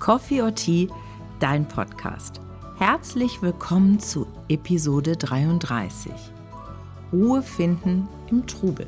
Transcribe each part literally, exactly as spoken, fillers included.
Coffee or Tea, dein Podcast. Herzlich willkommen zu Episode dreiunddreißig. Ruhe finden im Trubel.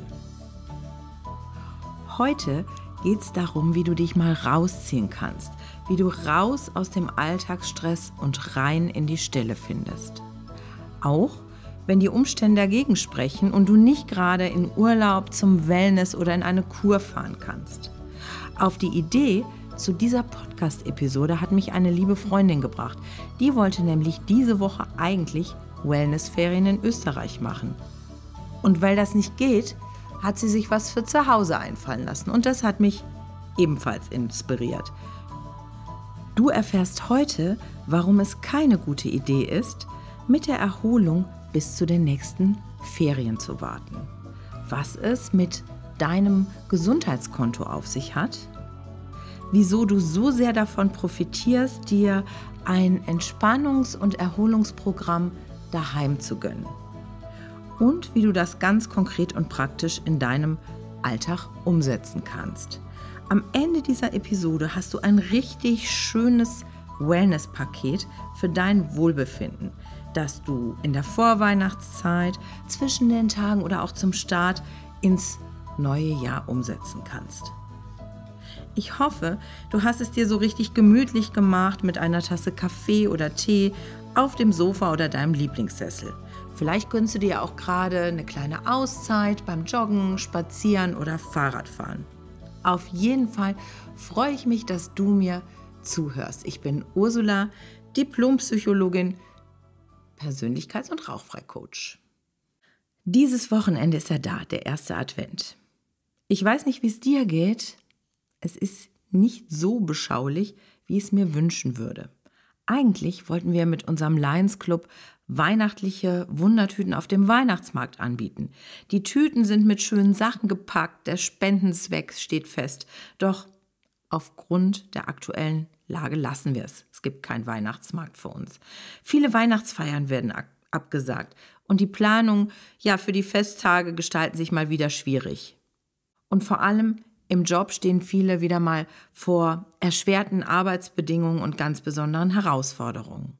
Heute geht es darum, wie du dich mal rausziehen kannst, wie du raus aus dem Alltagsstress und rein in die Stille findest. Auch wenn die Umstände dagegen sprechen und du nicht gerade in Urlaub, zum Wellness oder in eine Kur fahren kannst. Auf die Idee zu dieser Podcast-Episode hat mich eine liebe Freundin gebracht. Die wollte nämlich diese Woche eigentlich Wellnessferien in Österreich machen. Und weil das nicht geht, hat sie sich was für zu Hause einfallen lassen. Und das hat mich ebenfalls inspiriert. Du erfährst heute, warum es keine gute Idee ist, mit der Erholung bis zu den nächsten Ferien zu warten. Was es mit deinem Gesundheitskonto auf sich hat, wieso du so sehr davon profitierst, dir ein Entspannungs- und Erholungsprogramm daheim zu gönnen. Und wie du das ganz konkret und praktisch in deinem Alltag umsetzen kannst. Am Ende dieser Episode hast du ein richtig schönes Wellness-Paket für dein Wohlbefinden, das du in der Vorweihnachtszeit, zwischen den Tagen oder auch zum Start ins neue Jahr umsetzen kannst. Ich hoffe, du hast es dir so richtig gemütlich gemacht mit einer Tasse Kaffee oder Tee auf dem Sofa oder deinem Lieblingssessel. Vielleicht gönnst du dir auch gerade eine kleine Auszeit beim Joggen, Spazieren oder Fahrradfahren. Auf jeden Fall freue ich mich, dass du mir zuhörst. Ich bin Ursula, Diplompsychologin, Persönlichkeits- und Rauchfrei-Coach. Dieses Wochenende ist ja da, der erste Advent. Ich weiß nicht, wie es dir geht. Es ist nicht so beschaulich, wie ich es mir wünschen würde. Eigentlich wollten wir mit unserem Lions Club weihnachtliche Wundertüten auf dem Weihnachtsmarkt anbieten. Die Tüten sind mit schönen Sachen gepackt, der Spendenzweck steht fest. Doch aufgrund der aktuellen Lage lassen wir es. Es gibt keinen Weihnachtsmarkt für uns. Viele Weihnachtsfeiern werden ab- abgesagt und die Planungen ja, für die Festtage gestalten sich mal wieder schwierig. Und vor allem im Job stehen viele wieder mal vor erschwerten Arbeitsbedingungen und ganz besonderen Herausforderungen.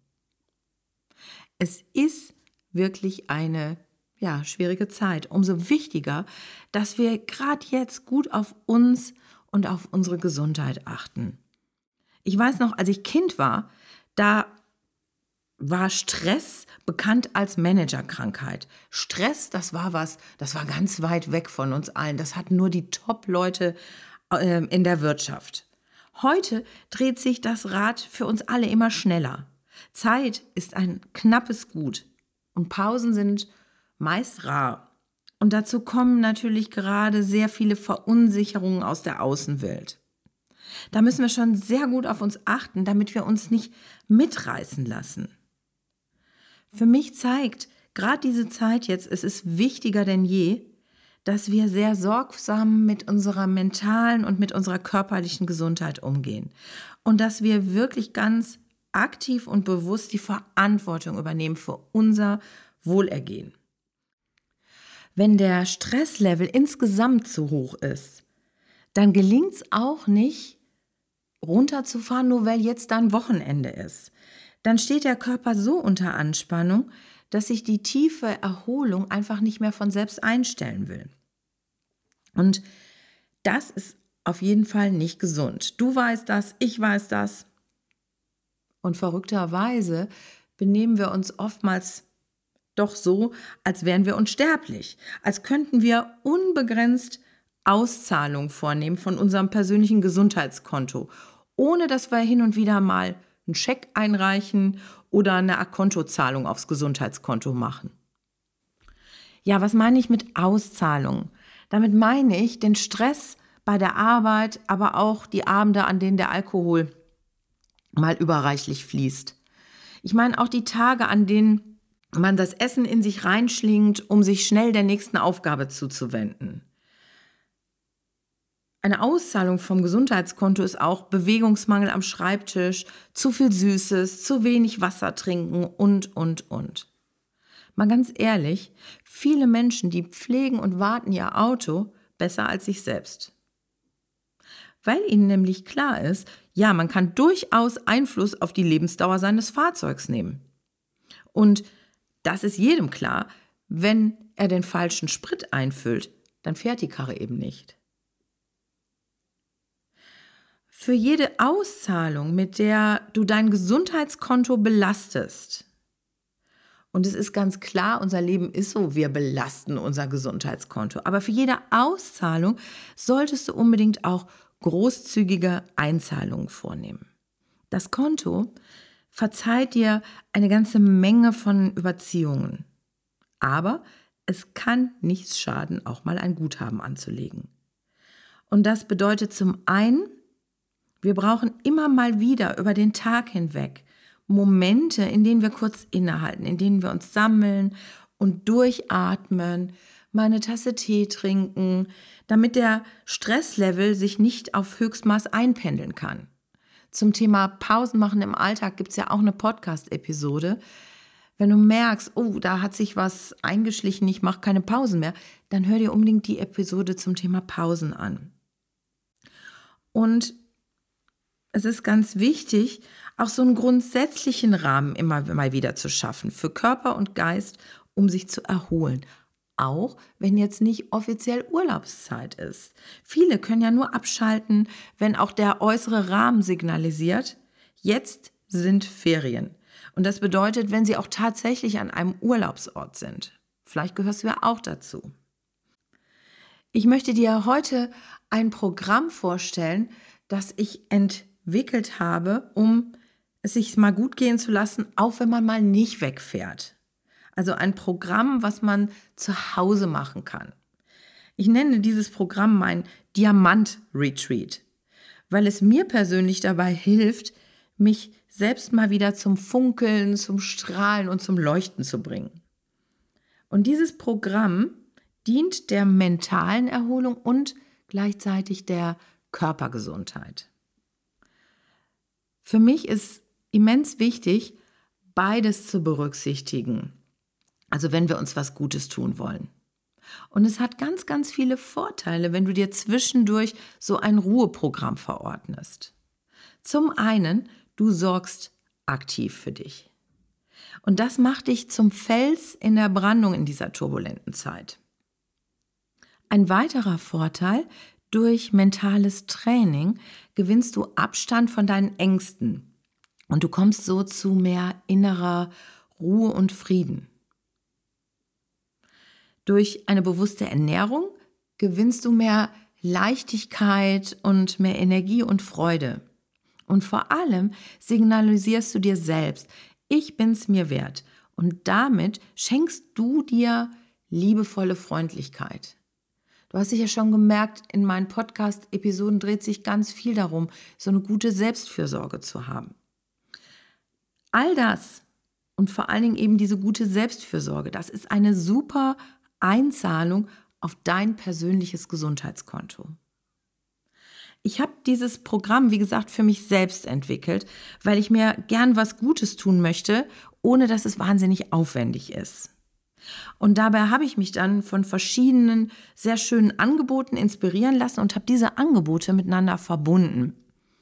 Es ist wirklich eine ja, schwierige Zeit. Umso wichtiger, dass wir gerade jetzt gut auf uns und auf unsere Gesundheit achten. Ich weiß noch, als ich Kind war, da war Stress bekannt als Managerkrankheit. Stress, das war was, das war ganz weit weg von uns allen. Das hatten nur die Top-Leute äh, in der Wirtschaft. Heute dreht sich das Rad für uns alle immer schneller. Zeit ist ein knappes Gut und Pausen sind meist rar. Und dazu kommen natürlich gerade sehr viele Verunsicherungen aus der Außenwelt. Da müssen wir schon sehr gut auf uns achten, damit wir uns nicht mitreißen lassen. Für mich zeigt gerade diese Zeit jetzt, es ist wichtiger denn je, dass wir sehr sorgsam mit unserer mentalen und mit unserer körperlichen Gesundheit umgehen. Und dass wir wirklich ganz aktiv und bewusst die Verantwortung übernehmen für unser Wohlergehen. Wenn der Stresslevel insgesamt zu hoch ist, dann gelingt es auch nicht, runterzufahren, nur weil jetzt dann Wochenende ist. Dann steht der Körper so unter Anspannung, dass sich die tiefe Erholung einfach nicht mehr von selbst einstellen will. Und das ist auf jeden Fall nicht gesund. Du weißt das, ich weiß das. Und verrückterweise benehmen wir uns oftmals doch so, als wären wir unsterblich, als könnten wir unbegrenzt Auszahlungen vornehmen von unserem persönlichen Gesundheitskonto, ohne dass wir hin und wieder mal einen Scheck einreichen oder eine A-Kontozahlung aufs Gesundheitskonto machen. Ja, was meine ich mit Auszahlung? Damit meine ich den Stress bei der Arbeit, aber auch die Abende, an denen der Alkohol mal überreichlich fließt. Ich meine auch die Tage, an denen man das Essen in sich reinschlingt, um sich schnell der nächsten Aufgabe zuzuwenden. Eine Auszahlung vom Gesundheitskonto ist auch Bewegungsmangel am Schreibtisch, zu viel Süßes, zu wenig Wasser trinken und, und, und. Mal ganz ehrlich, viele Menschen, die pflegen und warten ihr Auto besser als sich selbst. Weil ihnen nämlich klar ist, Ja, man kann durchaus Einfluss auf die Lebensdauer seines Fahrzeugs nehmen. Und das ist jedem klar, wenn er den falschen Sprit einfüllt, dann fährt die Karre eben nicht. Für jede Auszahlung, mit der du dein Gesundheitskonto belastest, und es ist ganz klar, unser Leben ist so, wir belasten unser Gesundheitskonto, aber für jede Auszahlung solltest du unbedingt auch großzügige Einzahlungen vornehmen. Das Konto verzeiht dir eine ganze Menge von Überziehungen, aber es kann nichts schaden, auch mal ein Guthaben anzulegen. Und das bedeutet zum einen, wir brauchen immer mal wieder über den Tag hinweg Momente, in denen wir kurz innehalten, in denen wir uns sammeln und durchatmen, mal eine Tasse Tee trinken, damit der Stresslevel sich nicht auf Höchstmaß einpendeln kann. Zum Thema Pausen machen im Alltag gibt es ja auch eine Podcast-Episode. Wenn du merkst, oh, da hat sich was eingeschlichen, ich mache keine Pausen mehr, dann hör dir unbedingt die Episode zum Thema Pausen an. Und es ist ganz wichtig, auch so einen grundsätzlichen Rahmen immer mal wieder zu schaffen für Körper und Geist, um sich zu erholen. Auch wenn jetzt nicht offiziell Urlaubszeit ist. Viele können ja nur abschalten, wenn auch der äußere Rahmen signalisiert, jetzt sind Ferien. Und das bedeutet, wenn sie auch tatsächlich an einem Urlaubsort sind. Vielleicht gehörst du ja auch dazu. Ich möchte dir heute ein Programm vorstellen, das ich entwickelt habe, um es sich mal gut gehen zu lassen, auch wenn man mal nicht wegfährt. Also ein Programm, was man zu Hause machen kann. Ich nenne dieses Programm mein Diamant-Retreat, weil es mir persönlich dabei hilft, mich selbst mal wieder zum Funkeln, zum Strahlen und zum Leuchten zu bringen. Und dieses Programm dient der mentalen Erholung und gleichzeitig der Körpergesundheit. Für mich ist immens wichtig, beides zu berücksichtigen. Also wenn wir uns was Gutes tun wollen. Und es hat ganz, ganz viele Vorteile, wenn du dir zwischendurch so ein Ruheprogramm verordnest. Zum einen, du sorgst aktiv für dich. Und das macht dich zum Fels in der Brandung in dieser turbulenten Zeit. Ein weiterer Vorteil, durch mentales Training gewinnst du Abstand von deinen Ängsten und du kommst so zu mehr innerer Ruhe und Frieden. Durch eine bewusste Ernährung gewinnst du mehr Leichtigkeit und mehr Energie und Freude. Und vor allem signalisierst du dir selbst, ich bin's mir wert. Und damit schenkst du dir liebevolle Freundlichkeit. Du hast sicher schon gemerkt, in meinen Podcast-Episoden dreht sich ganz viel darum, so eine gute Selbstfürsorge zu haben. All das und vor allen Dingen eben diese gute Selbstfürsorge, das ist eine super Einzahlung auf dein persönliches Gesundheitskonto. Ich habe dieses Programm, wie gesagt, für mich selbst entwickelt, weil ich mir gern was Gutes tun möchte, ohne dass es wahnsinnig aufwendig ist. Und dabei habe ich mich dann von verschiedenen sehr schönen Angeboten inspirieren lassen und habe diese Angebote miteinander verbunden.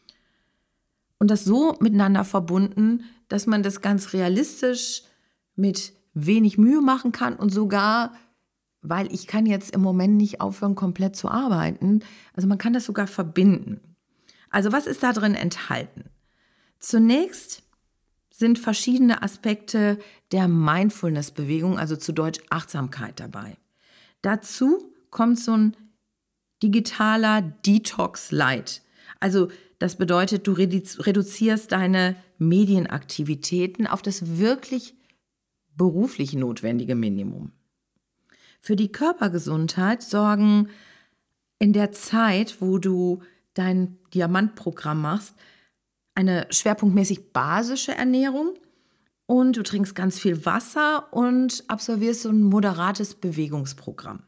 Und das so miteinander verbunden, dass man das ganz realistisch mit wenig Mühe machen kann und sogar, weil ich kann jetzt im Moment nicht aufhören, komplett zu arbeiten, also man kann das sogar verbinden. Also was ist da drin enthalten? Zunächst sind verschiedene Aspekte der Mindfulness-Bewegung, also zu Deutsch Achtsamkeit dabei. Dazu kommt so ein digitaler Detox Light. Also das bedeutet, du reduzierst deine Medienaktivitäten auf das wirklich beruflich notwendige Minimum. Für die Körpergesundheit sorgen in der Zeit, wo du dein Diamantprogramm machst, eine schwerpunktmäßig basische Ernährung und du trinkst ganz viel Wasser und absolvierst so ein moderates Bewegungsprogramm.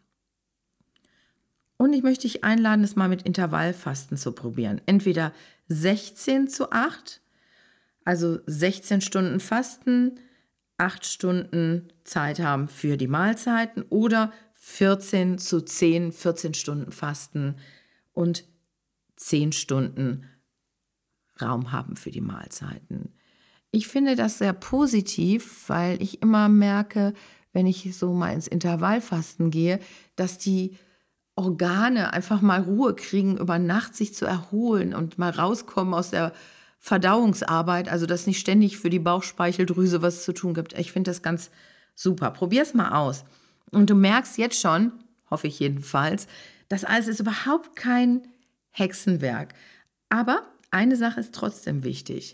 Und ich möchte dich einladen, es mal mit Intervallfasten zu probieren. Entweder sechzehn zu acht, also sechzehn Stunden Fasten, acht Stunden Zeit haben für die Mahlzeiten oder vierzehn zu zehn, vierzehn Stunden Fasten und zehn Stunden Raum haben für die Mahlzeiten. Ich finde das sehr positiv, weil ich immer merke, wenn ich so mal ins Intervallfasten gehe, dass die Organe einfach mal Ruhe kriegen, über Nacht sich zu erholen und mal rauskommen aus der Verdauungsarbeit, also dass nicht ständig für die Bauchspeicheldrüse was zu tun gibt. Ich finde das ganz super. Probier's mal aus. Und du merkst jetzt schon, hoffe ich jedenfalls, das alles ist überhaupt kein Hexenwerk. Aber eine Sache ist trotzdem wichtig.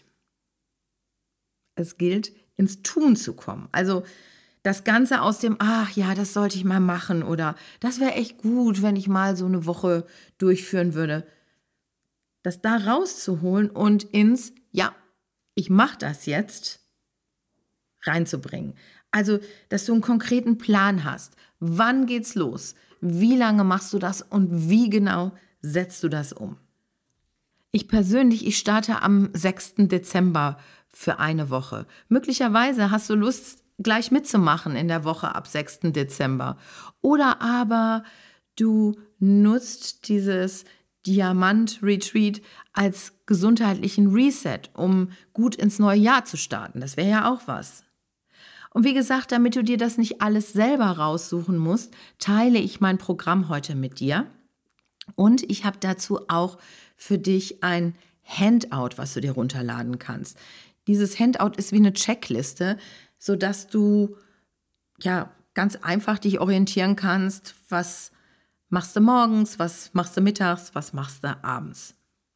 Es gilt, ins Tun zu kommen. Also das Ganze aus dem, ach ja, das sollte ich mal machen oder das wäre echt gut, wenn ich mal so eine Woche durchführen würde. Das da rauszuholen und ins, ja, ich mache das jetzt, reinzubringen. Also, dass du einen konkreten Plan hast. Wann geht's los? Wie lange machst du das und wie genau setzt du das um? Ich persönlich, ich starte am sechsten Dezember für eine Woche. Möglicherweise hast du Lust, gleich mitzumachen in der Woche ab sechsten Dezember. Oder aber du nutzt dieses Diamant-Retreat als gesundheitlichen Reset, um gut ins neue Jahr zu starten. Das wäre ja auch was. Und wie gesagt, damit du dir das nicht alles selber raussuchen musst, teile ich mein Programm heute mit dir. Und ich habe dazu auch für dich ein Handout, was du dir runterladen kannst. Dieses Handout ist wie eine Checkliste, sodass du ja ganz einfach dich orientieren kannst, was machst du morgens, was machst du mittags, was machst du abends.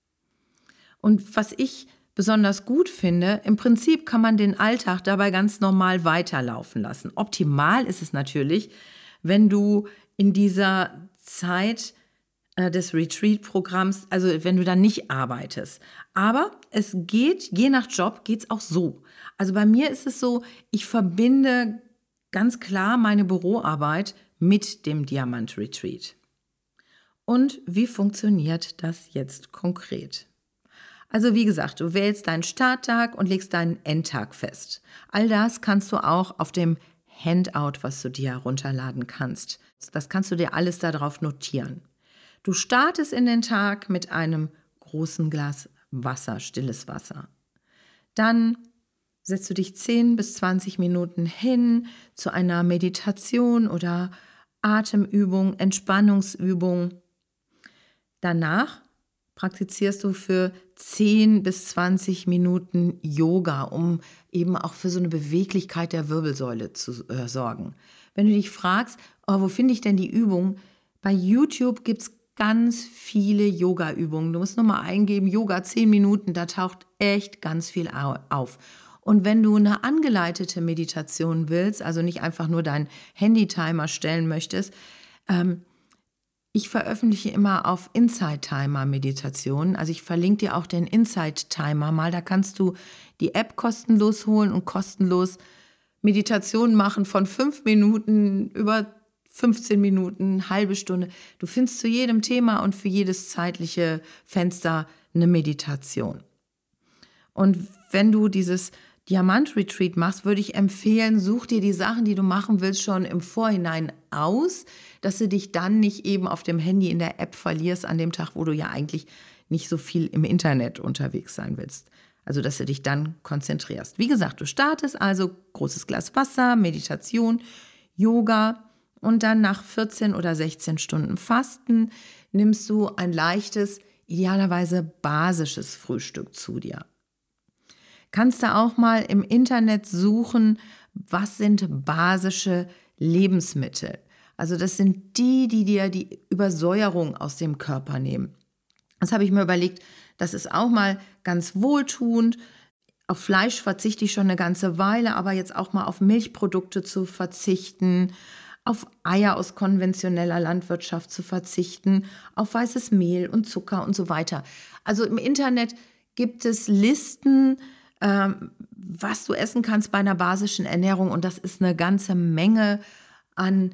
Und was ich besonders gut finde, im Prinzip kann man den Alltag dabei ganz normal weiterlaufen lassen. Optimal ist es natürlich, wenn du in dieser Zeit äh, des Retreat-Programms, also wenn du dann nicht arbeitest. Aber es geht, je nach Job, geht es auch so. Also bei mir ist es so, ich verbinde ganz klar meine Büroarbeit mit dem Diamant-Retreat. Und wie funktioniert das jetzt konkret? Also wie gesagt, du wählst deinen Starttag und legst deinen Endtag fest. All das kannst du auch auf dem Handout, was du dir herunterladen kannst. Das kannst du dir alles darauf notieren. Du startest in den Tag mit einem großen Glas Wasser, stilles Wasser. Dann setzt du dich zehn bis zwanzig Minuten hin zu einer Meditation oder Atemübung, Entspannungsübung. Danach praktizierst du für zehn bis zwanzig Minuten Yoga, um eben auch für so eine Beweglichkeit der Wirbelsäule zu äh, sorgen. Wenn du dich fragst, oh, wo finde ich denn die Übung? Bei YouTube gibt es ganz viele Yoga-Übungen. Du musst nur mal eingeben, Yoga zehn Minuten, da taucht echt ganz viel auf. Und wenn du eine angeleitete Meditation willst, also nicht einfach nur deinen Handy-Timer stellen möchtest, ähm, ich veröffentliche immer auf Insight-Timer-Meditationen. Also ich verlinke dir auch den Insight-Timer mal. Da kannst du die App kostenlos holen und kostenlos Meditationen machen von fünf Minuten über fünfzehn Minuten, halbe Stunde. Du findest zu jedem Thema und für jedes zeitliche Fenster eine Meditation. Und wenn du dieses Diamant-Retreat machst, würde ich empfehlen, such dir die Sachen, die du machen willst, schon im Vorhinein aus, dass du dich dann nicht eben auf dem Handy in der App verlierst an dem Tag, wo du ja eigentlich nicht so viel im Internet unterwegs sein willst. Also, dass du dich dann konzentrierst. Wie gesagt, du startest also großes Glas Wasser, Meditation, Yoga und dann nach vierzehn oder sechzehn Stunden Fasten nimmst du ein leichtes, idealerweise basisches Frühstück zu dir. Kannst du auch mal im Internet suchen, was sind basische Lebensmittel. Also das sind die, die dir die Übersäuerung aus dem Körper nehmen. Das habe ich mir überlegt, das ist auch mal ganz wohltuend. Auf Fleisch verzichte ich schon eine ganze Weile, aber jetzt auch mal auf Milchprodukte zu verzichten, auf Eier aus konventioneller Landwirtschaft zu verzichten, auf weißes Mehl und Zucker und so weiter. Also im Internet gibt es Listen, ähm, was du essen kannst bei einer basischen Ernährung und das ist eine ganze Menge an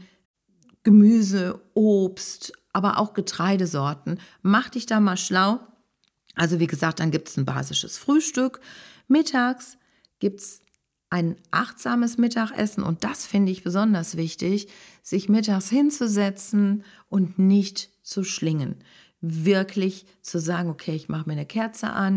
Gemüse, Obst, aber auch Getreidesorten. Mach dich da mal schlau. Also wie gesagt, dann gibt es ein basisches Frühstück. Mittags gibt es ein achtsames Mittagessen und das finde ich besonders wichtig, sich mittags hinzusetzen und nicht zu schlingen. Wirklich zu sagen, okay, ich mache mir eine Kerze an,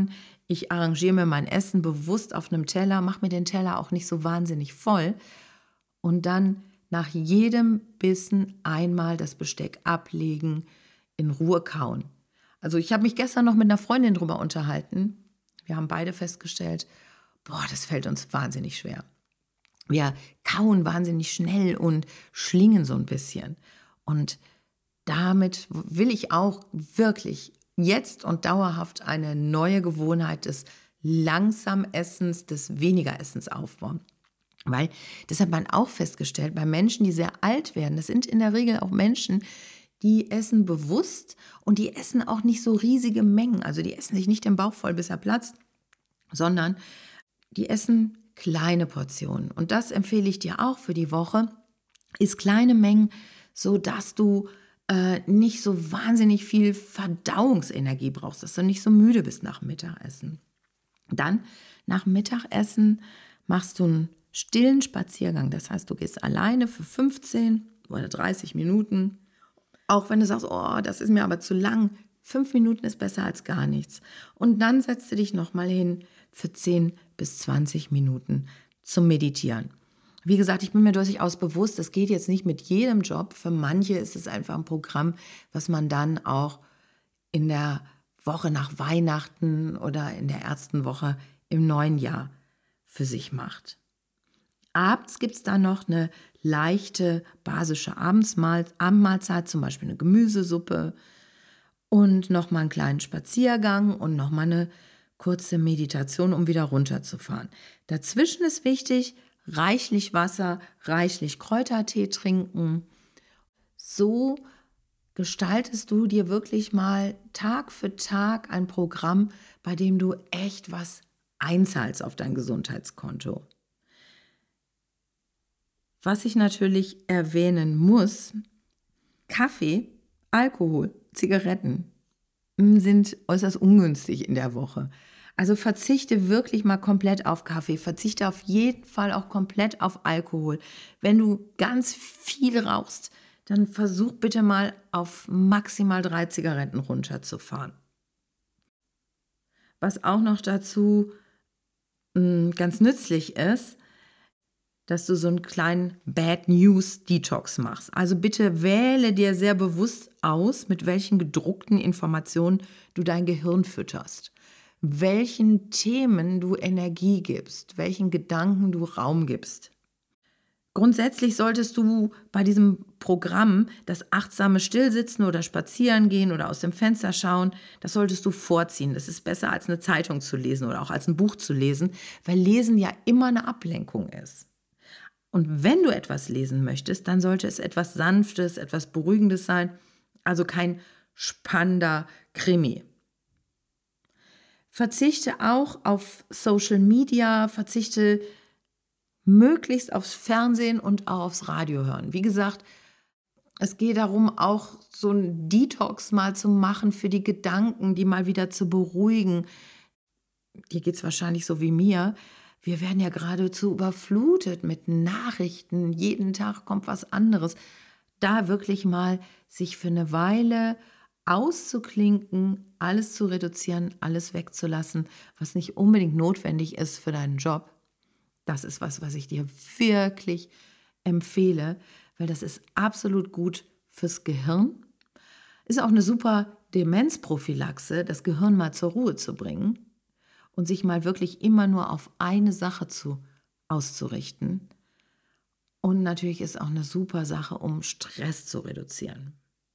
Ich arrangiere mir mein Essen bewusst auf einem Teller, mache mir den Teller auch nicht so wahnsinnig voll und dann nach jedem Bissen einmal das Besteck ablegen, in Ruhe kauen. Also ich habe mich gestern noch mit einer Freundin drüber unterhalten. Wir haben beide festgestellt, boah, das fällt uns wahnsinnig schwer. Wir kauen wahnsinnig schnell und schlingen so ein bisschen. Und damit will ich auch wirklich jetzt und dauerhaft eine neue Gewohnheit des langsam Essens, des weniger Essens aufbauen. Weil, das hat man auch festgestellt, bei Menschen, die sehr alt werden, das sind in der Regel auch Menschen, die essen bewusst und die essen auch nicht so riesige Mengen. Also die essen sich nicht den Bauch voll, bis er platzt, sondern die essen kleine Portionen. Und das empfehle ich dir auch für die Woche, ist kleine Mengen, sodass du äh, nicht so wahnsinnig viel Verdauungsenergie brauchst, dass du nicht so müde bist nach Mittagessen. Dann nach Mittagessen machst du einen stillen Spaziergang. Das heißt, du gehst alleine für fünfzehn oder dreißig Minuten. Auch wenn du sagst, oh, das ist mir aber zu lang. Fünf Minuten ist besser als gar nichts. Und dann setzt du dich nochmal hin für zehn bis zwanzig Minuten zum Meditieren. Wie gesagt, ich bin mir durchaus bewusst, das geht jetzt nicht mit jedem Job. Für manche ist es einfach ein Programm, was man dann auch in der Woche nach Weihnachten oder in der ersten Woche im neuen Jahr für sich macht. Abends gibt es dann noch eine leichte, basische Abendsmahl- Abendmahlzeit, zum Beispiel eine Gemüsesuppe und nochmal einen kleinen Spaziergang und nochmal eine kurze Meditation, um wieder runterzufahren. Dazwischen ist wichtig, reichlich Wasser, reichlich Kräutertee trinken. So gestaltest du dir wirklich mal Tag für Tag ein Programm, bei dem du echt was einzahlst auf dein Gesundheitskonto. Was ich natürlich erwähnen muss, Kaffee, Alkohol, Zigaretten sind äußerst ungünstig in der Woche. Also verzichte wirklich mal komplett auf Kaffee, verzichte auf jeden Fall auch komplett auf Alkohol. Wenn du ganz viel rauchst, dann versuch bitte mal auf maximal drei Zigaretten runterzufahren. Was auch noch dazu mh, ganz nützlich ist, dass du so einen kleinen Bad News Detox machst. Also bitte wähle dir sehr bewusst aus, mit welchen gedruckten Informationen du dein Gehirn fütterst, welchen Themen du Energie gibst, welchen Gedanken du Raum gibst. Grundsätzlich solltest du bei diesem Programm das achtsame Stillsitzen oder Spazieren gehen oder aus dem Fenster schauen, das solltest du vorziehen. Das ist besser als eine Zeitung zu lesen oder auch als ein Buch zu lesen, weil Lesen ja immer eine Ablenkung ist. Und wenn du etwas lesen möchtest, dann sollte es etwas Sanftes, etwas Beruhigendes sein, also kein spannender Krimi. Verzichte auch auf Social Media, verzichte möglichst aufs Fernsehen und auch aufs Radio hören. Wie gesagt, es geht darum, auch so einen Detox mal zu machen für die Gedanken, die mal wieder zu beruhigen. Dir geht es wahrscheinlich so wie mir. Wir werden ja geradezu überflutet mit Nachrichten. Jeden Tag kommt was anderes. Da wirklich mal sich für eine Weile auszuklinken, alles zu reduzieren, alles wegzulassen, was nicht unbedingt notwendig ist für deinen Job. Das ist was, was ich dir wirklich empfehle, weil das ist absolut gut fürs Gehirn. Ist auch eine super Demenzprophylaxe, das Gehirn mal zur Ruhe zu bringen und sich mal wirklich immer nur auf eine Sache zu, auszurichten. Und natürlich ist auch eine super Sache, um Stress zu reduzieren.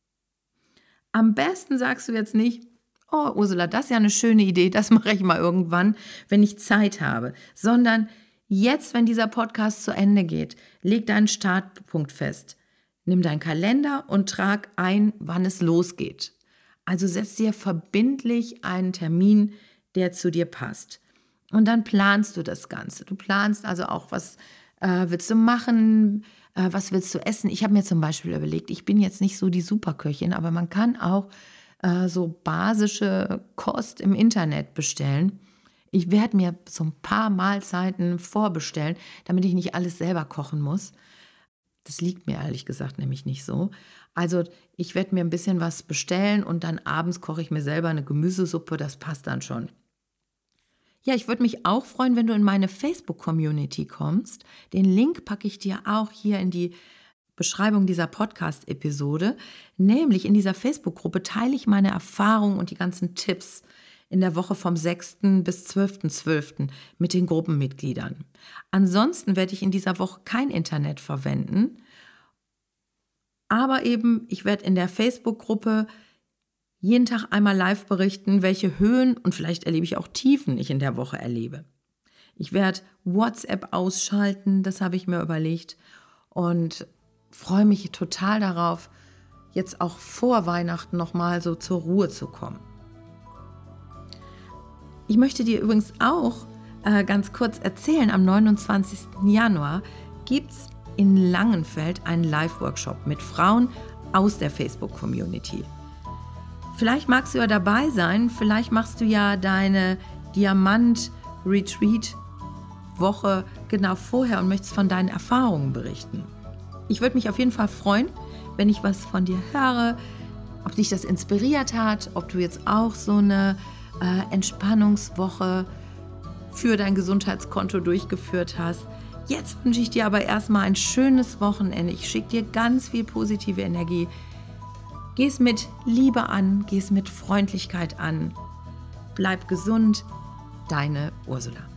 Am besten sagst du jetzt nicht, oh Ursula, das ist ja eine schöne Idee, das mache ich mal irgendwann, wenn ich Zeit habe, sondern jetzt, wenn dieser Podcast zu Ende geht, leg deinen Startpunkt fest. Nimm deinen Kalender und trag ein, wann es losgeht. Also setz dir verbindlich einen Termin, der zu dir passt. Und dann planst du das Ganze. Du planst also auch, was äh, willst du machen, äh, was willst du essen. Ich habe mir zum Beispiel überlegt, ich bin jetzt nicht so die Superköchin, aber man kann auch äh, so basische Kost im Internet bestellen. Ich werde mir so ein paar Mahlzeiten vorbestellen, damit ich nicht alles selber kochen muss. Das liegt mir ehrlich gesagt nämlich nicht so. Also ich werde mir ein bisschen was bestellen und dann abends koche ich mir selber eine Gemüsesuppe, das passt dann schon. Ja, ich würde mich auch freuen, wenn du in meine Facebook-Community kommst. Den Link packe ich dir auch hier in die Beschreibung dieser Podcast-Episode. Nämlich in dieser Facebook-Gruppe teile ich meine Erfahrungen und die ganzen Tipps in der Woche vom sechsten bis zwölften zwölften mit den Gruppenmitgliedern. Ansonsten werde ich in dieser Woche kein Internet verwenden. Aber eben, ich werde in der Facebook-Gruppe jeden Tag einmal live berichten, welche Höhen und vielleicht erlebe ich auch Tiefen ich in der Woche erlebe. Ich werde WhatsApp ausschalten, das habe ich mir überlegt und freue mich total darauf, jetzt auch vor Weihnachten nochmal so zur Ruhe zu kommen. Ich möchte dir übrigens auch äh, ganz kurz erzählen, am neunundzwanzigsten Januar gibt es in Langenfeld einen Live-Workshop mit Frauen aus der Facebook-Community. Vielleicht magst du ja dabei sein, vielleicht machst du ja deine Diamant-Retreat-Woche genau vorher und möchtest von deinen Erfahrungen berichten. Ich würde mich auf jeden Fall freuen, wenn ich was von dir höre, ob dich das inspiriert hat, ob du jetzt auch so eine äh, Entspannungswoche für dein Gesundheitskonto durchgeführt hast. Jetzt wünsche ich dir aber erstmal ein schönes Wochenende. Ich schicke dir ganz viel positive Energie. Geh es mit Liebe an, geh es mit Freundlichkeit an. Bleib gesund, deine Ursula.